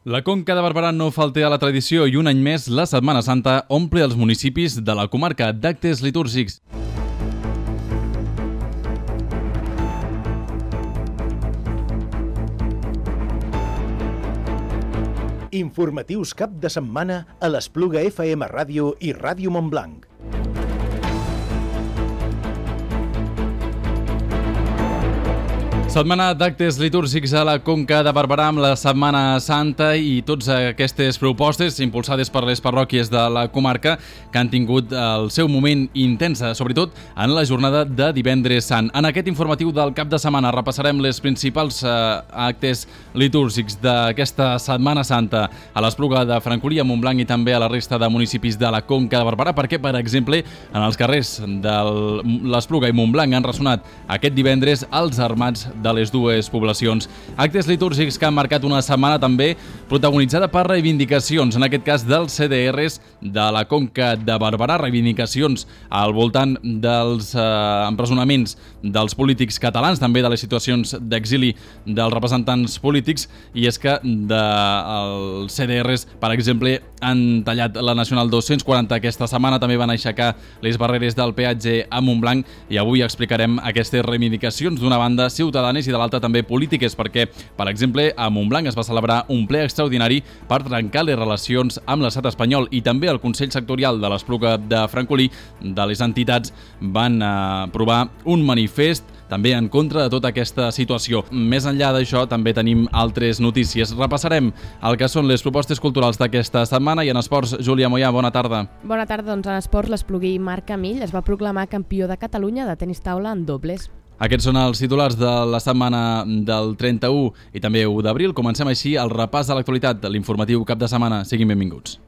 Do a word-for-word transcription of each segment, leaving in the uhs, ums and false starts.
La Conca de Barberà no falta a la tradició i un any més la Setmana Santa omple els municipis de la comarca d'actes litúrgics. Informatius cap de setmana a l'Espluga F M Ràdio i Ràdio Montblanc. Setmana d'actes litúrgics a la Conca de Barberà amb la Setmana Santa i totes aquestes propostes impulsades per les parròquies de la comarca que han tingut el seu moment intens, sobretot en la jornada de divendres sant. En aquest informatiu del cap de setmana repassarem les principals eh, actes litúrgics d'aquesta Setmana Santa a l'Espluga de Francolí, a Montblanc i també a la resta de municipis de la Conca de Barberà, perquè, per exemple, en els carrers de l'Espluga i Montblanc han ressonat aquest divendres els armats de les dues poblacions. Actes litúrgics que han marcat una setmana també protagonitzada per reivindicacions, en aquest cas dels C D Rs de la Conca de Barberà, reivindicacions al voltant dels eh, empresonaments dels polítics catalans, també de les situacions d'exili dels representants polítics, i és que dels C D Rs, per exemple, han tallat la Nacional dos-cents quaranta aquesta setmana, també van aixecar les barreres del peatge a Montblanc, i avui explicarem aquestes reivindicacions d'una banda ciutadanes i de l'altra també polítiques, perquè, per exemple, a Montblanc es va celebrar un ple extraordinari per trencar les relacions amb l'estat espanyol, i també el Consell Sectorial de l'Espluga de Francolí de les entitats van aprovar un manifest també en contra de tota aquesta situació. Més enllà d'això, també tenim altres notícies. Repassarem el que són les propostes culturals d'aquesta setmana, i en esports, Júlia Moyà, bona tarda. Bona tarda, doncs en esports l'espluguí Marc Camil es va proclamar campió de Catalunya de tenis taula en dobles. Aquests són els titulars de la setmana del trenta-u i també u d'abril. Comencem així el repàs de l'actualitat de l'informatiu cap de setmana. Siguin benvinguts.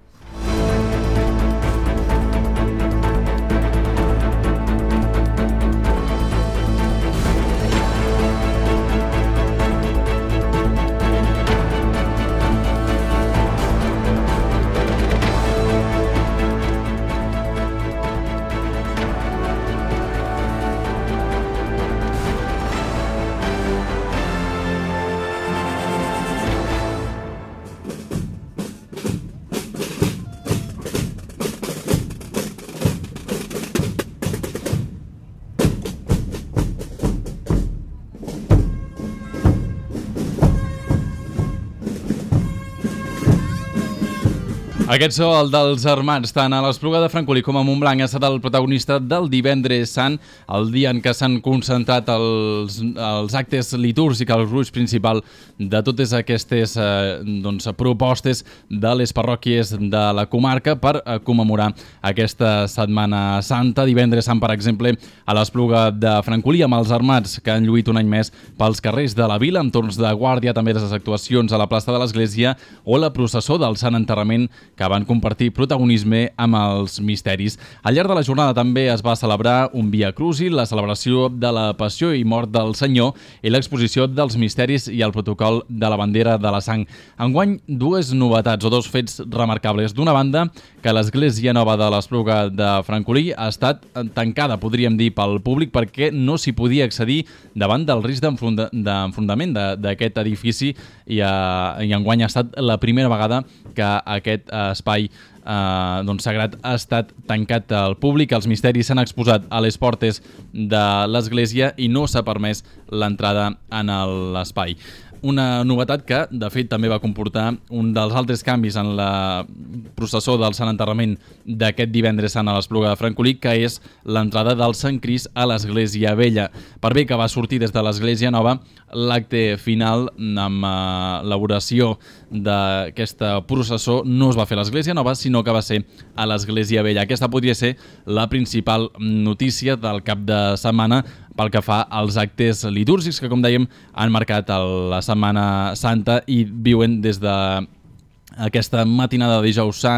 Aquest so, el dels armats, tant a l'Espluga de Francolí com a Montblanc, ha estat el protagonista del divendres sant, el dia en què s'han concentrat els, els actes litúrgics, el gruix principal de totes aquestes eh, doncs, propostes de les parròquies de la comarca per eh, commemorar aquesta Setmana Santa. Divendres sant, per exemple, a l'Espluga de Francolí, amb els armats que han lluït un any més pels carrers de la vila, amb torns de guàrdia, també les actuacions a la plaça de l'Església o la processó del Sant Enterrament, que van compartir protagonisme amb els misteris. Al llarg de la jornada també es va celebrar un Via Crucis, la celebració de la Passió i Mort del Senyor i l'exposició dels misteris i el protocol de la bandera de la sang. Enguany, dues novetats o dos fets remarcables. D'una banda, que l'Església Nova de l'Espluga de Francolí ha estat tancada, podríem dir, pel públic perquè no s'hi podia accedir davant del risc d'enfrontament d'aquest edifici, i, uh, i enguany ha estat la primera vegada que aquest uh, espai eh, doncs sagrat ha estat tancat al públic. Els misteris s'han exposat a les portes de l'església i no s'ha permès l'entrada en l'espai. Una novetat que, de fet, també va comportar un dels altres canvis en la processó del Sant Enterrament d'aquest divendres sant a l'Espluga de Francolí, que és l'entrada del Sant Crist a l'Església Vella. Per bé que va sortir des de l'Església Nova, l'acte final amb eh, l'elaboració d'aquesta processó no es va fer a l'Església Nova, sinó que va ser a l'Església Vella. Aquesta podria ser la principal notícia del cap de setmana pel que fa als actes litúrgics que, com dèiem, han marcat la Setmana Santa i viuen des de aquesta matinada de dijous sant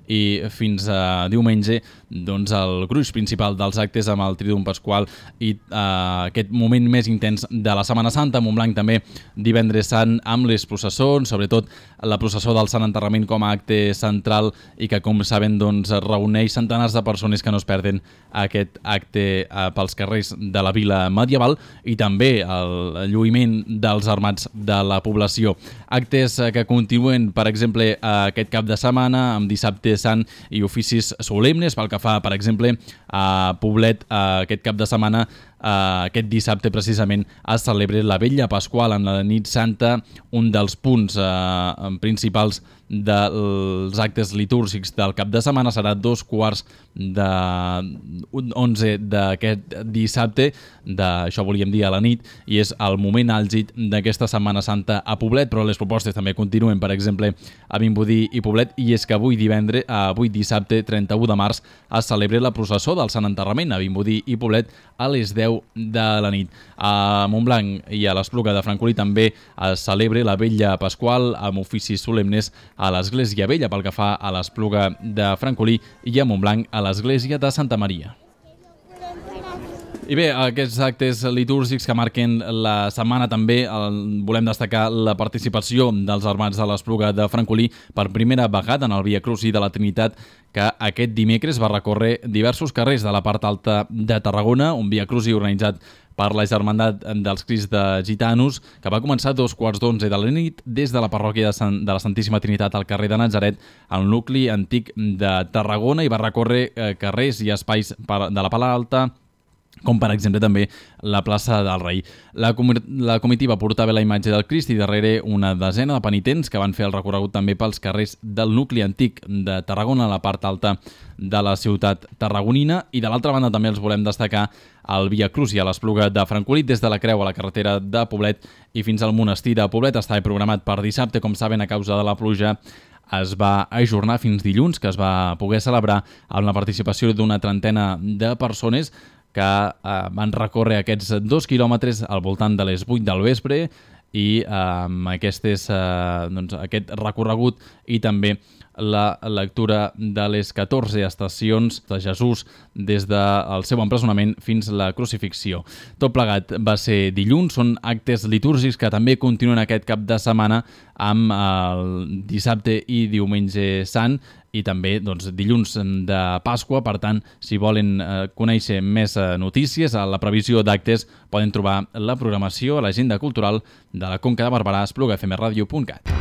i fins a diumenge doncs, el gruix principal dels actes amb el Triduum Pasqual i eh, aquest moment més intens de la Setmana Santa. A Montblanc també divendres sant amb les processons, sobretot la processó del Sant Enterrament com a acte central i que, com saben, doncs, reuneix centenars de persones que no es perden aquest acte eh, pels carrers de la vila medieval, i també el lluïment dels armats de la població. Actes eh, que continuen, per exemple, eh, aquest cap de setmana amb dissabte sant i oficis solemnes. Pel que fa, per exemple, a Poblet, eh, aquest cap de setmana, Uh, aquest dissabte precisament es celebra la Vetlla Pasqual en la nit santa, un dels punts uh, principals dels actes litúrgics del cap de setmana. Serà dos quarts de onze d'aquest dissabte, de, això volíem dir a la nit, i és el moment àlgid d'aquesta Setmana Santa a Poblet, però les propostes també continuen, per exemple, a Vimbodí i Poblet, i és que avui divendres, avui dissabte trenta-u de març es celebra la processó del Sant Enterrament a Vimbodí i Poblet a les deu de la nit. A Montblanc i a l'Espluga de Francolí també es celebra la Vetlla Pasqual amb oficis solemnes a l'Església Vella pel que fa a l'Espluga de Francolí, i a Montblanc a l'Església de Santa Maria. I bé, aquests actes litúrgics que marquen la setmana també el, volem destacar la participació dels armats de l'Espluga de Francolí per primera vegada en el Via Crucis de la Trinitat, que aquest dimecres va recórrer diversos carrers de la part alta de Tarragona, un Via Crucis organitzat per la Germandat dels Crists de Gitanos, que va començar a dos quarts d'onze de la nit des de la parròquia de, Sant, de la Santíssima Trinitat al carrer de Natzaret, al nucli antic de Tarragona, i va recórrer eh, carrers i espais de la Pala Alta, com per exemple també la plaça del Rei. La, com la comitiva portava la imatge del Crist i darrere una desena de penitents que van fer el recorregut també pels carrers del nucli antic de Tarragona, a la part alta de la ciutat tarragonina. I de l'altra banda també els volem destacar el Via Crucis a l'Espluga de Francolí, des de la Creu a la carretera de Poblet i fins al monestir de Poblet. Estava programat per dissabte, com saben, a causa de la pluja es va ajornar fins dilluns, que es va poder celebrar amb la participació d'una trentena de persones que eh, van recórrer aquests dos quilòmetres al voltant de les vuit del vespre, i eh, amb aquestes, eh, doncs, aquest recorregut i també la lectura de les catorze estacions de Jesús des del seu empresonament fins a la crucifixió. Tot plegat va ser dilluns, són actes litúrgics que també continuen aquest cap de setmana amb el dissabte i diumenge sant, i també doncs, dilluns de Pasqua. Per tant, si volen eh, conèixer més eh, notícies, a la previsió d'actes poden trobar la programació a l'agenda cultural de la Conca de Barberà, espluga f m radio punt cat.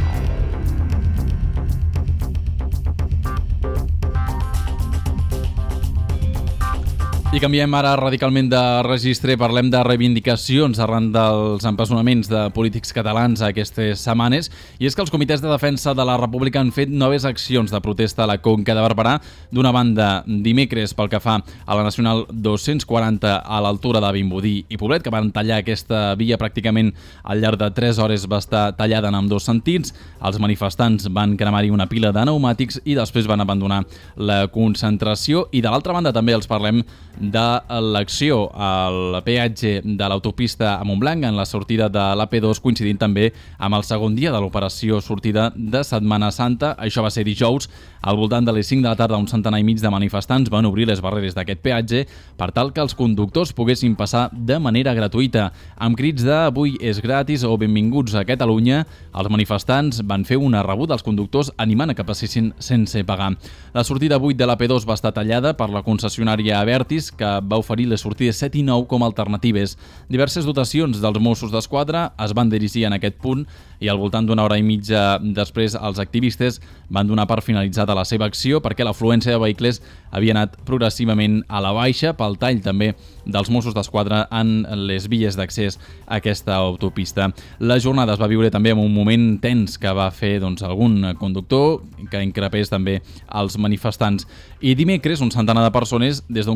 I canviem ara radicalment de registre, parlem de reivindicacions arran dels empresonaments de polítics catalans aquestes setmanes, i és que els comitès de defensa de la República han fet noves accions de protesta a la Conca de Barberà. D'una banda, dimecres pel que fa a la Nacional dos-cents quaranta a l'altura de Vimbodí i Poblet, que van tallar aquesta via pràcticament al llarg de tres hores, va estar tallada en ambdós sentits. Els manifestants van cremar-hi una pila de pneumàtics i després van abandonar la concentració. I de l'altra banda també els parlem de l'acció al peatge de l'autopista a Montblanc en la sortida de l'A P dos, coincidint també amb el segon dia de l'operació sortida de Setmana Santa. Això va ser dijous. Al voltant de les cinc de la tarda, un centenar i mig de manifestants van obrir les barreres d'aquest peatge per tal que els conductors poguessin passar de manera gratuïta. Amb crits de "avui és gratis" o "benvinguts a Catalunya", els manifestants van fer una rebuda als conductors animant a que passessin sense pagar. La sortida vuit de l'A P dos va estar tallada per la concessionària Abertis, que va oferir les sortides set i nou com a alternatives. Diverses dotacions dels Mossos d'Esquadra es van dirigir en aquest punt, i al voltant d'una hora i mitja després els activistes van donar per finalitzada la seva acció, perquè l'afluència de vehicles havia anat progressivament a la baixa pel tall també dels Mossos d'Esquadra en les vies d'accés a aquesta autopista. La jornada es va viure també amb un moment tens que va fer doncs, algun conductor que increpés també els manifestants. I dimecres, un centenar de persones, des d'un quart de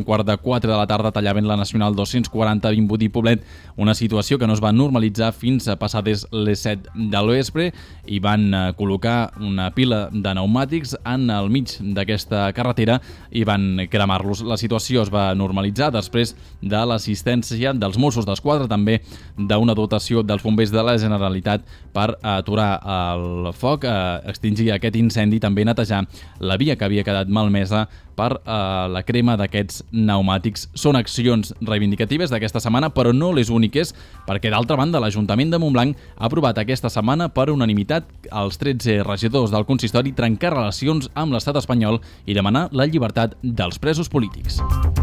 quatre de la tarda tallaven la Nacional dos-cents quaranta a Vimbodí Poblet, una situació que no es va normalitzar fins a passades les set del vespre i van col·locar una pila de pneumàtics en el mig d'aquesta carretera i van cremar-los. La situació es va normalitzar després de l'assistència dels Mossos d'Esquadra, també d'una dotació dels bombers de la Generalitat per aturar el foc, extingir aquest incendi i també netejar la via que havia quedat malmesa per eh, la crema d'aquests pneumàtics. Són accions reivindicatives d'aquesta setmana, però no les úniques, perquè d'altra banda l'Ajuntament de Montblanc ha aprovat aquesta setmana per unanimitat als tretze regidors del consistori trencar relacions amb l'estat espanyol i demanar la llibertat dels presos polítics.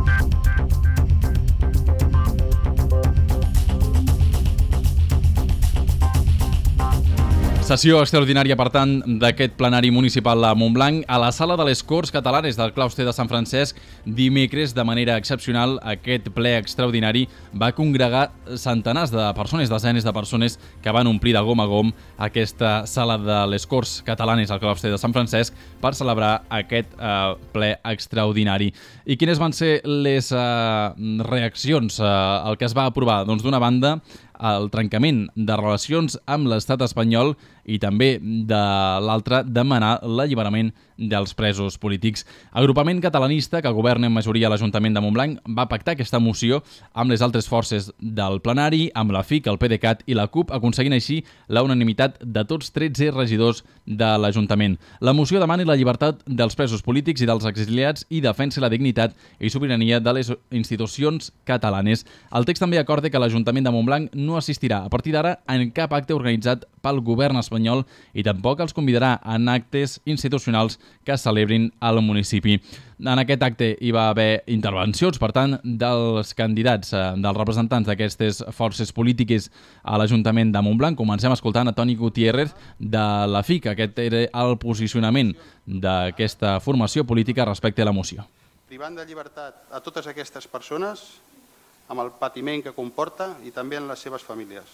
Sessió extraordinària, per tant, d'aquest plenari municipal a Montblanc a la sala de les Corts Catalanes del claustre de Sant Francesc. Dimecres, de manera excepcional, aquest ple extraordinari va congregar centenars de persones, desenes de persones que van omplir de gom a gom aquesta sala de les Corts Catalanes al claustre de Sant Francesc per celebrar aquest eh, ple extraordinari. I quines van ser les eh, reaccions eh, al que es va aprovar? Doncs d'una banda, el trencament de relacions amb l'estat espanyol i també de l'altra demanar l'alliberament dels presos polítics. Agrupament catalanista, que governa en majoria a l'Ajuntament de Montblanc, va pactar aquesta moció amb les altres forces del plenari, amb la F I C, el PDeCAT i la CUP, aconseguint així la unanimitat de tots tretze regidors de l'Ajuntament. La moció demana la llibertat dels presos polítics i dels exiliats i defensa la dignitat i sobirania de les institucions catalanes. El text també acorda que l'Ajuntament de Montblanc no assistirà a partir d'ara en cap acte organitzat pel govern espanyol i tampoc els convidarà en actes institucionals que es celebrin al municipi. En aquest acte hi va haver intervencions, per tant, dels candidats, dels representants d'aquestes forces polítiques a l'Ajuntament de Montblanc. Comencem escoltant a Toni Gutiérrez de la F I C. Aquest era el posicionament d'aquesta formació política respecte a la moció. Privant de llibertat a totes aquestes persones amb el patiment que comporta i també en les seves famílies.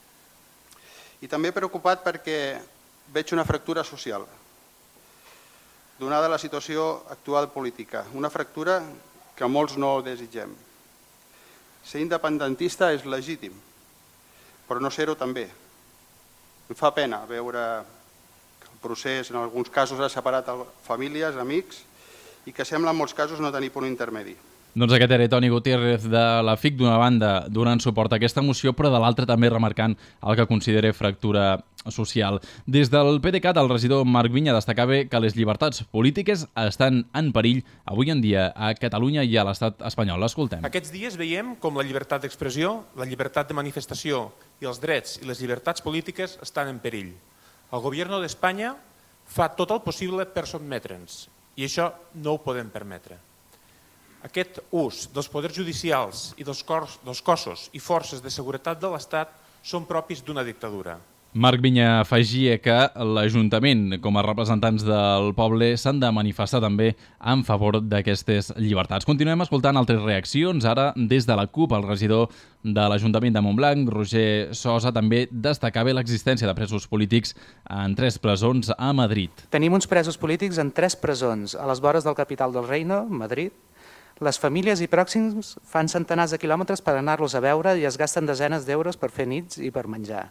I també preocupat perquè veig una fractura social, donada la situació actual política, una fractura que molts no desitgem. Ser independentista és legítim, però no ser-ho també. Em fa pena veure que el procés en alguns casos ha separat famílies, amics, i que sembla en molts casos no tenir punt intermedi. Doncs aquest era Toni Gutiérrez de la F I C, d'una banda donant suport a aquesta moció, però de l'altra també remarcant el que considera fractura social. Des del PDeCAT, el regidor Marc Viña destacava que les llibertats polítiques estan en perill avui en dia a Catalunya i a l'estat espanyol. L'escoltem. Aquests dies veiem com la llibertat d'expressió, la llibertat de manifestació i els drets i les llibertats polítiques estan en perill. El govern d'Espanya fa tot el possible per sotmetre'ns i això no ho podem permetre. Aquest ús dels poders judicials i dels, cos, dels cossos i forces de seguretat de l'Estat són propis d'una dictadura. Marc Viña afegia que l'Ajuntament, com a representants del poble, s'han de manifestar també en favor d'aquestes llibertats. Continuem escoltant altres reaccions. Ara, des de la CUP, el regidor de l'Ajuntament de Montblanc, Roger Sosa, també destacava l'existència de presos polítics en tres presons a Madrid. Tenim uns presos polítics en tres presons, a les vores del capital del Reino, Madrid. Les famílies i pròxims fan centenars de quilòmetres per anar-los a veure i es gasten desenes d'euros per fer nits i per menjar.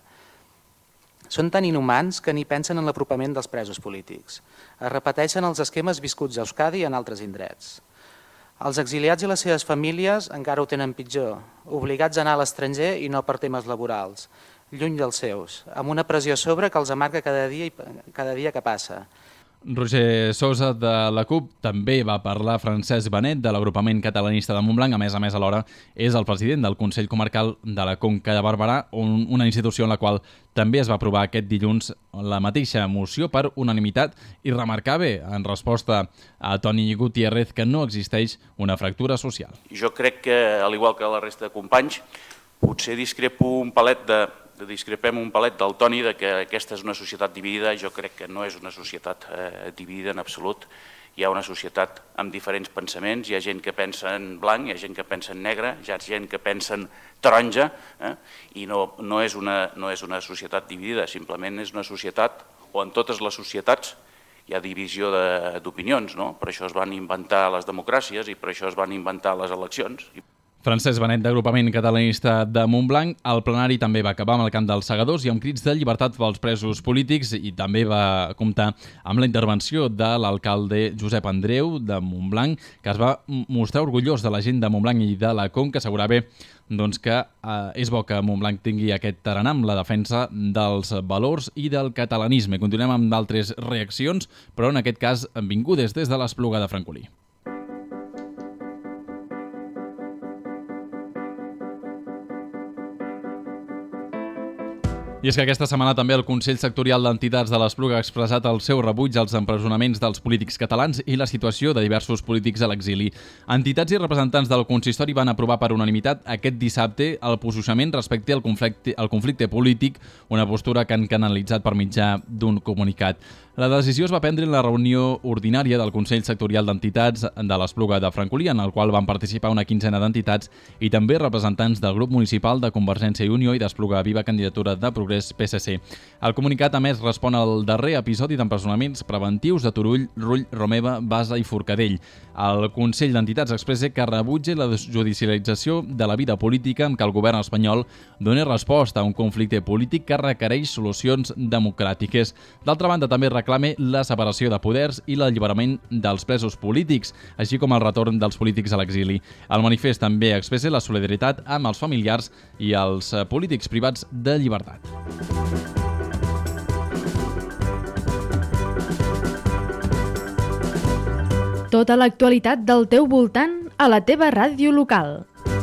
Són tan inhumans que ni pensen en l'apropament dels presos polítics. Es repeteixen els esquemes viscuts a Euskadi i en altres indrets. Els exiliats i les seves famílies encara ho tenen pitjor, obligats a anar a l'estranger i no per temes laborals, lluny dels seus, amb una pressió a sobre que els amarga cada dia, cada dia que passa. Roger Sosa de la CUP també va parlar Francesc Benet de l'agrupament catalanista de Montblanc. A més a més, alhora és el president del Consell Comarcal de la Conca de Barberà, una institució en la qual també es va aprovar aquest dilluns la mateixa moció per unanimitat i remarcava en resposta a Toni Gutiérrez que no existeix una fractura social. Jo crec que, al igual que la resta de companys, potser discrepo un palet de discrepem un palet del Toni de que aquesta és una societat dividida. Jo crec que no és una societat eh, dividida en absolut. Hi ha una societat amb diferents pensaments, hi ha gent que pensa en blanc, hi ha gent que pensa en negre, hi ha gent que pensa en taronja, eh? i no, no, és una, no és una societat dividida, simplement és una societat on totes les societats hi ha divisió d'opinions, no? Per això es van inventar les democràcies i per això es van inventar les eleccions. Francesc Benet, d'agrupament catalanista de Montblanc. El plenari també va acabar amb el camp dels Segadors i amb crits de llibertat pels presos polítics, i també va comptar amb la intervenció de l'alcalde Josep Andreu de Montblanc, que es va mostrar orgullós de la gent de Montblanc i de la Conca. Assegurava doncs, que eh, és bo que Montblanc tingui aquest tarannà amb la defensa dels valors i del catalanisme. Continuem amb d'altres reaccions, però en aquest cas vingudes des de l'Espluga de Francolí. I és que aquesta setmana també el Consell Sectorial d'Entitats de l'Espluga ha expressat el seu rebuig als empresonaments dels polítics catalans i la situació de diversos polítics a l'exili. Entitats i representants del consistori van aprovar per unanimitat aquest dissabte el posicionament respecte al conflicte, al conflicte polític, una postura que han canalitzat per mitjà d'un comunicat. La decisió es va prendre en la reunió ordinària del Consell Sectorial d'Entitats de l'Espluga de Francolí, en el qual van participar una quinzena d'entitats i també representants del grup municipal de Convergència i Unió i d'Espluga Viva Candidatura de Progrés P S C. El comunicat, a més, respon al darrer episodi d'empresonaments preventius de Turull, Rull, Romeva, Basa i Forcadell. El Consell d'Entitats expressa que rebutja la judicialització de la vida política amb què el govern espanyol doni resposta a un conflicte polític que requereix solucions democràtiques. D'altra banda, també reclama la separació de poders i l'alliberament dels presos polítics, així com el retorn dels polítics a l'exili. El manifest també expressa la solidaritat amb els familiars i els polítics privats de llibertat. Tota l'actualitat del teu voltant a la teva ràdio local.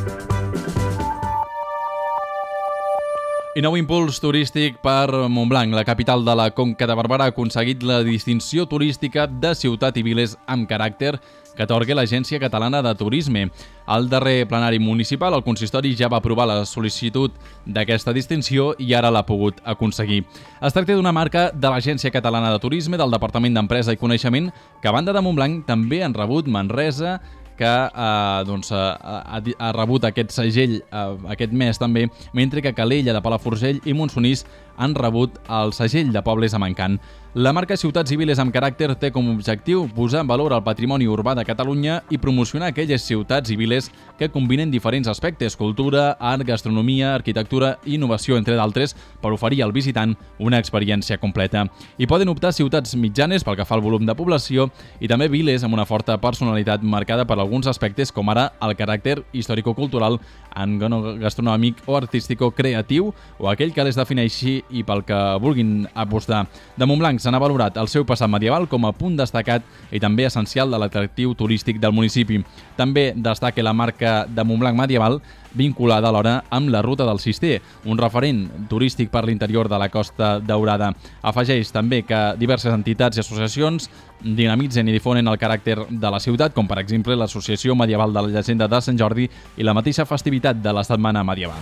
I nou impuls turístic per Montblanc. La capital de la Conca de Barberà ha aconseguit la distinció turística de ciutat i viles amb caràcter que atorga l'Agència Catalana de Turisme. Al darrer plenari municipal, el consistori ja va aprovar la sol·licitud d'aquesta distinció i ara l'ha pogut aconseguir. Es tracta d'una marca de l'Agència Catalana de Turisme del Departament d'Empresa i Coneixement, que a banda de Montblanc també han rebut Manresa, que eh, doncs, ha, ha rebut aquest segell eh, aquest mes també, mentre que Calella de Palafrugell i Montsonís han rebut el segell de pobles amb encant. La marca Ciutats i Viles amb caràcter té com a objectiu posar en valor el patrimoni urbà de Catalunya i promocionar aquelles ciutats i viles que combinen diferents aspectes: cultura, art, gastronomia, arquitectura i innovació, entre d'altres, per oferir al visitant una experiència completa. Hi poden optar ciutats mitjanes pel que fa al volum de població i també viles amb una forta personalitat marcada per alguns aspectes, com ara el caràcter històrico-cultural, gastronòmic o artístico-creatiu, o aquell que les defineixi i pel que vulguin apostar. De Montblanc se n'ha valorat el seu passat medieval com a punt destacat i també essencial de l'atractiu turístic del municipi. També destaca la marca de Montblanc medieval vinculada alhora amb la Ruta del Cister, un referent turístic per l'interior de la Costa Daurada. Afegeix també que diverses entitats i associacions dinamitzen i difonen el caràcter de la ciutat, com per exemple l'Associació Medieval de la Llegenda de Sant Jordi i la mateixa festivitat de la Setmana Medieval.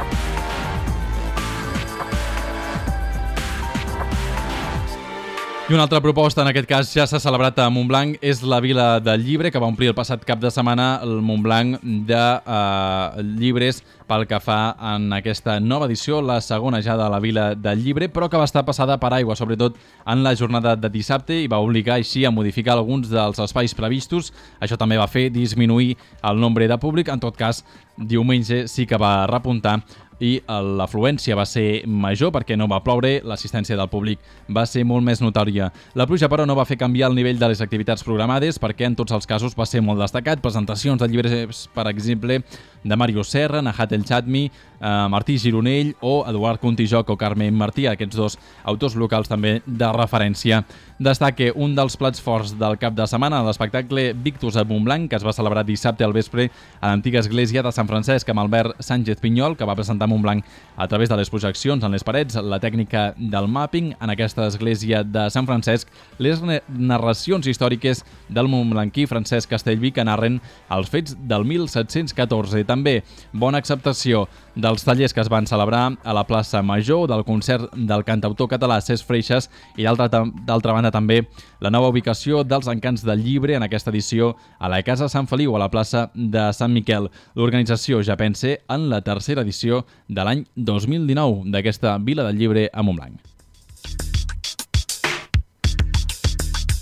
I una altra proposta, en aquest cas ja s'ha celebrat a Montblanc, és la Vila del Llibre, que va omplir el passat cap de setmana el Montblanc de eh, llibres pel que fa en aquesta nova edició, la segona ja de la Vila del Llibre, però que va estar passada per aigua, sobretot en la jornada de dissabte, i va obligar així a modificar alguns dels espais previstos. Això també va fer disminuir el nombre de públic. En tot cas, diumenge sí que va repuntar i l'afluència va ser major perquè no va ploure, l'assistència del públic va ser molt més notòria. La pluja, però, no va fer canviar el nivell de les activitats programades perquè en tots els casos va ser molt destacat. Presentacions de llibres, per exemple, de Mario Serra, Nahat El Chatmi, eh, Martí Gironell o Eduard Contijoc o Carmen Martí, aquests dos autors locals també de referència. Destaca un dels plats forts del cap de setmana, l'espectacle Victus a Montblanc, que es va celebrar dissabte al vespre a l'antiga església de Sant Francesc amb Albert Sánchez Pinyol, que va presentar Montblanc a través de les projeccions en les parets, la tècnica del mapping en aquesta església de Sant Francesc, les narracions històriques del montblanquí Francesc Castellví que narren els fets del mil set-cents catorze. També bona acceptació dels tallers que es van celebrar a la plaça Major, del concert del cantautor català Cesc Freixas i d'altra banda també la nova ubicació dels Encants del Llibre en aquesta edició a la Casa Sant Feliu, a la plaça de Sant Miquel. L'organització ja pensa en la tercera edició de l'any dos mil dinou d'aquesta Vila del Llibre a Montblanc.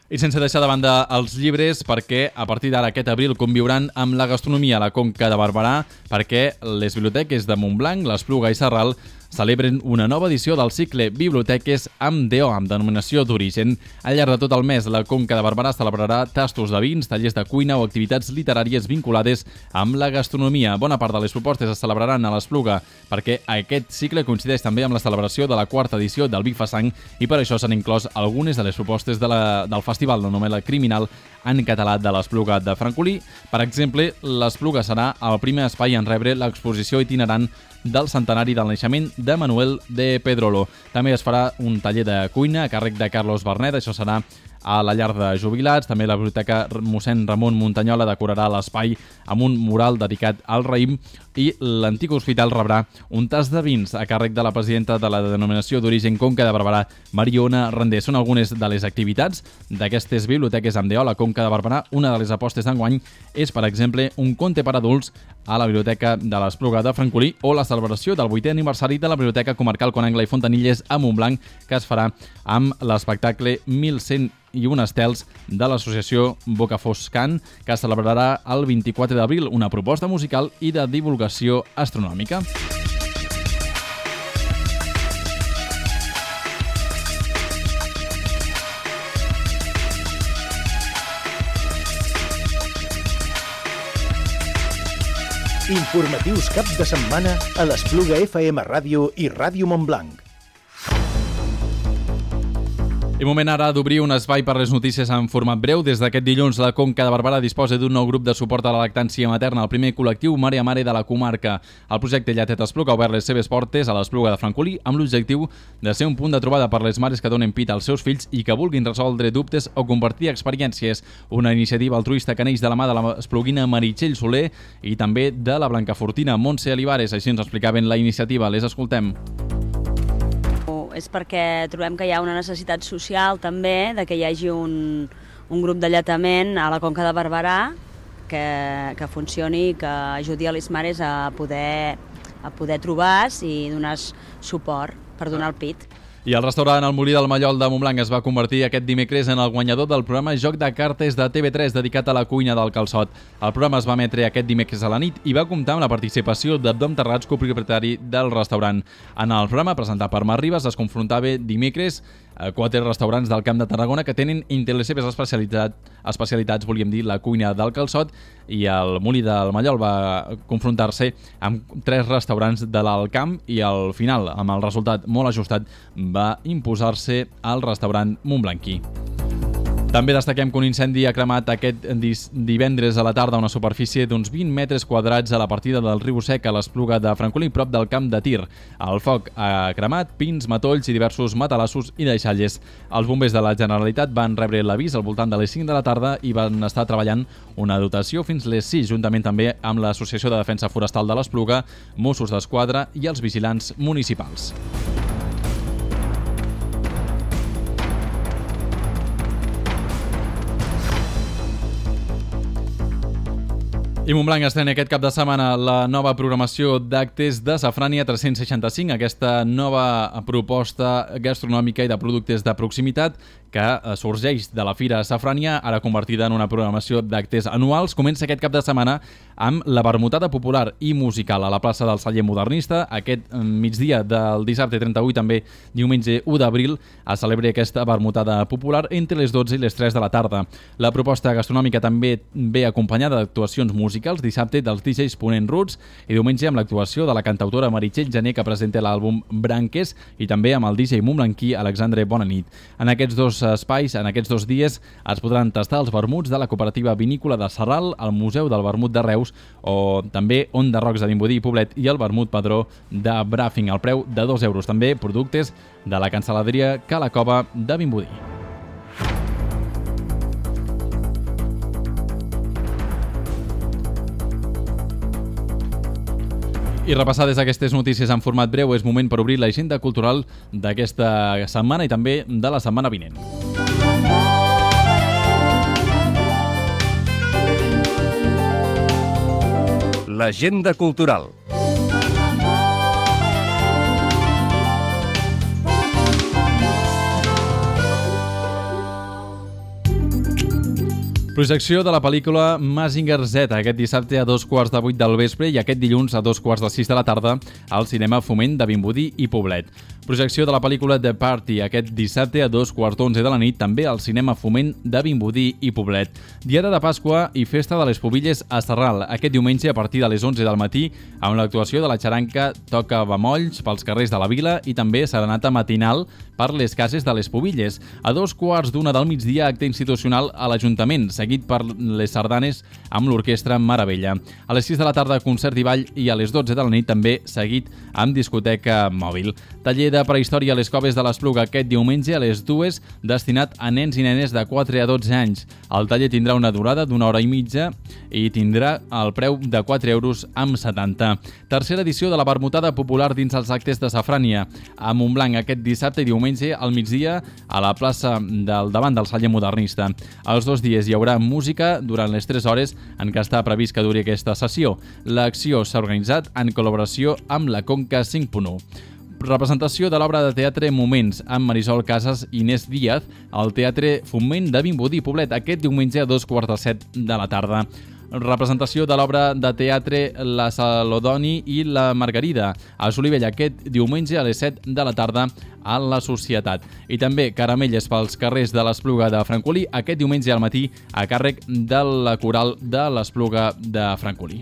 I sense deixar de banda els llibres, perquè a partir d'ara aquest abril conviuran amb la gastronomia a la Conca de Barberà, perquè les biblioteques de Montblanc, l'Espluga i Sarral celebren una nova edició del cicle Biblioteques amb D O, amb denominació d'origen. Al llarg de tot el mes, la Conca de Barberà celebrarà tastos de vins, tallers de cuina o activitats literàries vinculades amb la gastronomia. Bona part de les propostes es celebraran a l'Espluga, perquè aquest cicle coincideix també amb la celebració de la quarta edició del Vi fa Sang i per això s'han inclòs algunes de les propostes de la, del Festival de Novel·la Criminal en català de l'Espluga de Francolí. Per exemple, l'Espluga serà el primer espai en rebre l'exposició itinerant del centenari del naixement de Manuel de Pedrolo. També es farà un taller de cuina a càrrec de Carlos Bernet, això serà a la llar de jubilats. També la biblioteca mossèn Ramon Muntanyola decorarà l'espai amb un mural dedicat al raïm i l'antic hospital rebrà un tas de vins a càrrec de la presidenta de la denominació d'origen Conca de Barberà, Mariona Rendé. Són algunes de les activitats d'aquestes biblioteques amb D O a la Conca de Barberà. Una de les apostes d'enguany és, per exemple, un conte per adults a la Biblioteca de l'Espluga de Francolí o la celebració del vuitè aniversari de la Biblioteca Comarcal Conangla i Fontanilles a Montblanc, que es farà amb l'espectacle mil cent i un estels de l'associació Bocafoscan, que es celebrarà el vint-i-quatre d'abril, una proposta musical i de divulgació astronòmica. Informatius cap de setmana a l'Espluga F M Ràdio i Ràdio Montblanc. I moment ara d'obrir un espai per les notícies en format breu. Des d'aquest dilluns, la Conca de Barberà disposa d'un nou grup de suport a la lactància materna, el primer col·lectiu Mare a Mare de la comarca. El projecte Llatet Espluga ha obert les seves portes a l'Espluga de Francolí amb l'objectiu de ser un punt de trobada per les mares que donen pit als seus fills i que vulguin resoldre dubtes o compartir experiències. Una iniciativa altruista que neix de la mà de l'espluguina Meritxell Soler i també de la blancafortina Montse Olivares. Així ens explicaven la iniciativa. Les escoltem. És perquè trobem que hi ha una necessitat social també de que hi hagi un, un grup d'alletament a la Conca de Barberà que, que funcioni i que ajudi a les mares a poder, a poder trobar-se i donar suport per donar el pit. I el restaurant El Molí del Mallol de Montblanc es va convertir aquest dimecres en el guanyador del programa Joc de Cartes de T V tres dedicat a la cuina del calçot. El programa es va emetre aquest dimecres a la nit i va comptar amb la participació d'Abdom Terrats, copropietari del restaurant. En el programa, presentat per Mar Ribas, es confrontava dimecres a quatre restaurants del Camp de Tarragona que tenen entre les seves especialitats, especialitats, volíem dir, la cuina del calçot, i el Molí del Mallol va confrontar-se amb tres restaurants de l'Alt Camp i al final, amb el resultat molt ajustat, va imposar-se al restaurant montblanquí. També destaquem que un incendi ha cremat aquest divendres a la tarda una superfície d'uns vint metres quadrats a la partida del riu Sec a l'Espluga de Francolí, prop del camp de tir. El foc ha cremat pins, matolls i diversos matalassos i deixalles. Els bombers de la Generalitat van rebre l'avís al voltant de les cinc de la tarda i van estar treballant una dotació fins les sis, juntament també amb l'Associació de Defensa Forestal de l'Espluga, Mossos d'Esquadra i els vigilants municipals. I Montblanc estrena aquest cap de setmana la nova programació d'actes de Safrània tres-cents seixanta-cinc, aquesta nova proposta gastronòmica i de productes de proximitat que sorgeix de la Fira Safrània, ara convertida en una programació d'actes anuals. Comença aquest cap de setmana amb la vermutada popular i musical a la plaça del Celler Modernista. Aquest migdia del dissabte trenta-u i també diumenge u d'abril es celebra aquesta vermutada popular entre les dotze i les tres de la tarda. La proposta gastronòmica també ve acompanyada d'actuacions musicals, dissabte dels D Js Ponent Roots i diumenge amb l'actuació de la cantautora Meritxell Jané, que presenta l'àlbum Branques, i també amb el D J montblanquí Alexandre Bonanit. En aquests dos espais, en aquests dos dies, es podran tastar els vermuts de la cooperativa vinícola de Sarral, el Museu del Vermut de Reus o també On de Rocs de Vimbodí i Poblet i el vermut Padró de Bràfing, al preu de dos euros. També productes de la cancel·laderia Ca la Cova de Vimbodí. I repassades aquestes notícies en format breu, és moment per obrir l'agenda cultural d'aquesta setmana i també de la setmana vinent. L'agenda cultural. Projecció de la pel·lícula Mazinger Z aquest dissabte a dos quarts de vuit del vespre i aquest dilluns a dos quarts de sis de la tarda al cinema Foment de Vimbodí i Poblet. Projecció de la pel·lícula The Party aquest dissabte a dos quarts d'onze de la nit també al cinema Foment de Vimbodí i Poblet. Diada de Pasqua i Festa de les Pubilles a Sarral aquest diumenge a partir de les onze del matí amb l'actuació de la xaranca Toca Bemolls pels carrers de la vila i també serenata matinal per les cases de les Pubilles. A dos quarts d'una del migdia acte institucional a l'Ajuntament, seguit per les sardanes amb l'orquestra Maravella. A les sis de la tarda concert i ball i a les dotze de la nit també seguit amb discoteca mòbil. Taller de prehistòria a les Coves de l'Espluga aquest diumenge a les dues destinat a nens i nenes de quatre a dotze anys. El taller tindrà una durada d'una hora i mitja i tindrà el preu de quatre euros amb setanta. Tercera edició de la vermutada popular dins els actes de Safrània a Montblanc aquest dissabte i diumenge al migdia a la plaça del davant del Celler Modernista. Els dos dies hi haurà música durant les tres hores en què està previst que duri aquesta sessió. L'acció s'ha organitzat en col·laboració amb la Conca cinc punt u. Representació de l'obra de teatre Moments amb Marisol Casas i Inés Díaz al Teatre Foment de Vimbodí i Poblet aquest diumenge a dos quarts de set de la tarda. Representació de l'obra de teatre La Salodoni i la Margarida a Solivella aquest diumenge a les set de la tarda a la Societat. I també caramelles pels carrers de l'Espluga de Francolí aquest diumenge al matí a càrrec de la coral de l'Espluga de Francolí.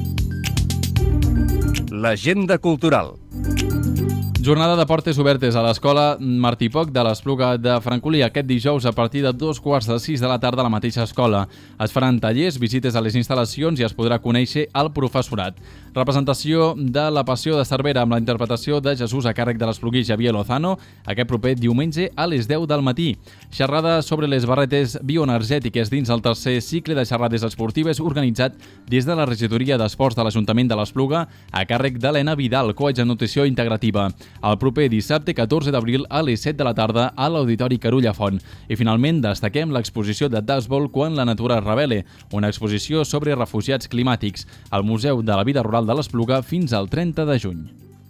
L'agenda cultural. Jornada de portes obertes a l'Escola Martí Poch de l'Espluga de Francolí aquest dijous a partir de dos quarts de sis de la tarda a la mateixa escola. Es faran tallers, visites a les instal·lacions i es podrà conèixer el professorat. Representació de la Passió de Cervera amb la interpretació de Jesús a càrrec de l'espluguí Xavier Lozano aquest proper diumenge a les deu del matí. Xerrada sobre les barretes bioenergètiques dins el tercer cicle de xerrades esportives organitzat des de la Regidoria d'Esports de l'Ajuntament de l'Espluga a càrrec d'Helena Vidal, coach en nutrició integrativa. El proper dissabte catorze d'abril a les set de la tarda a l'Auditori Carulla Font. I finalment destaquem l'exposició de Dashball quan la natura es revele, una exposició sobre refugiats climàtics al Museu de la Vida Rural de l'Espluga fins al trenta de juny.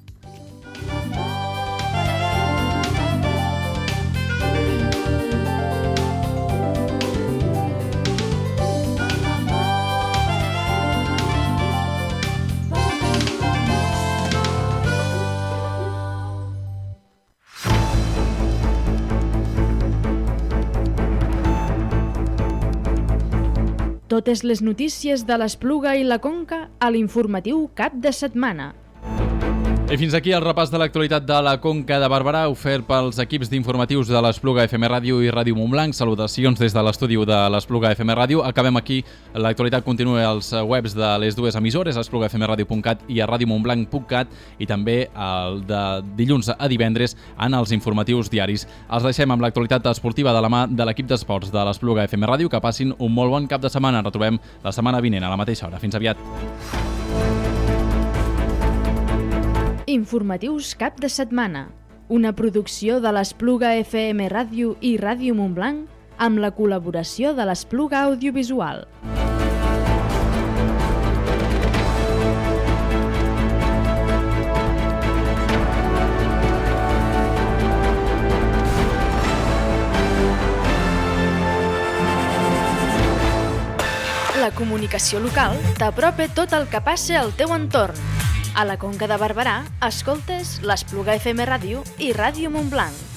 Totes les notícies de l'Espluga i la Conca a l'informatiu cap de setmana. I fins aquí el repàs de l'actualitat de la Conca de Barberà ofert pels equips d'informatius de l'Espluga F M Ràdio i Ràdio Montblanc. Salutacions des de l'estudi de l'Espluga F M Ràdio. Acabem aquí. L'actualitat continua als webs de les dues emissores, espluga f m radio punt cat i a radio montblanc punt cat, i també el de dilluns a divendres en els informatius diaris. Els deixem amb l'actualitat esportiva de la mà de l'equip d'esports de l'Espluga F M Ràdio. Que passin un molt bon cap de setmana. Ens retrobem la setmana vinent a la mateixa hora. Fins aviat. Informatius cap de setmana, una producció de l'Espluga F M Ràdio i Ràdio Montblanc amb la col·laboració de l'Espluga Audiovisual. La comunicació local t'apropa tot el que passa al teu entorn. A la Conca de Barberà, escoltes l'Espluga F M Ràdio i Ràdio Montblanc.